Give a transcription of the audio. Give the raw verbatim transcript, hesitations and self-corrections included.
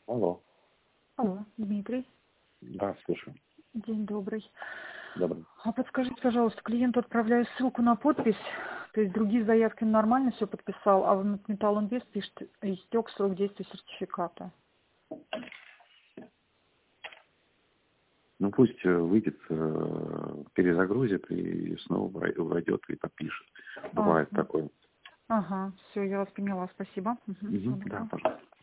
Алло. Алло, Дмитрий. Да, слушаю. День добрый. Добрый. А подскажите, пожалуйста, клиенту отправляю ссылку на подпись, то есть другие заявки он нормально все подписал, а в Металлинвест пишет, истек срок действия сертификата. Ну пусть э, выйдет, э, перезагрузит и снова вой- войдет и подпишет. Бывает А, такое. ага, все, я вас поняла, спасибо. Угу, всего Мгм. Да, доброго. пожалуйста.